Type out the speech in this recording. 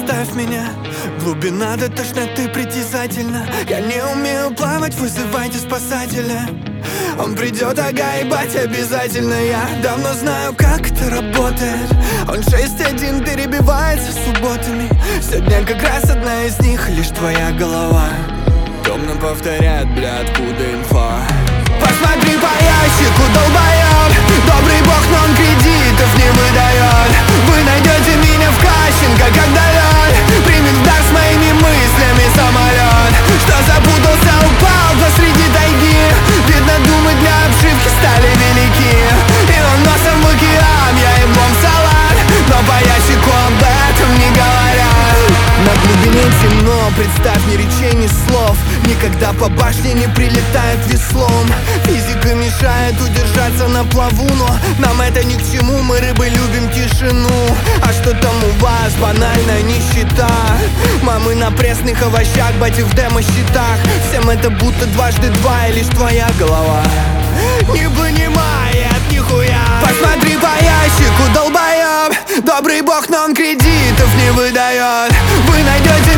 оставь меня. Глубина до тошноты притязательна. Я не умею плавать, вызывайте спасателя. Он придет, ага, ебать, обязательно. Я давно знаю, как это работает. Он 6-1 перебивается субботами. Сегодня как раз одна из них, лишь твоя голова. Томно повторяет, бля, откуда инфа. Посмотри по ящику, долбоёб. Добрый бог, но он кредитов не выдает. Вы найдете меня в Кащенко, когда лед примет в дар с моими мыслями самолет. Что запутался, упал посреди тайги. Видно, думы для обшивки стали велики. И он носом в океан, я еблом салат. Но по ящику об этом не говорят. На глубине темно, представь, ни речей, ни слов. Никогда по башне не прилетает веслом. Физика мешает удержаться на плаву, но нам это ни к чему, мы рыбы любим тишину. А что там у вас? Банальная нищета. Мамы на пресных овощах, бати в демо-счетах. Всем это будто дважды два и лишь твоя голова не понимает нихуя. Посмотри по ящику, долбоёб. Добрый бог, но он кредитов не выдает. Вы найдете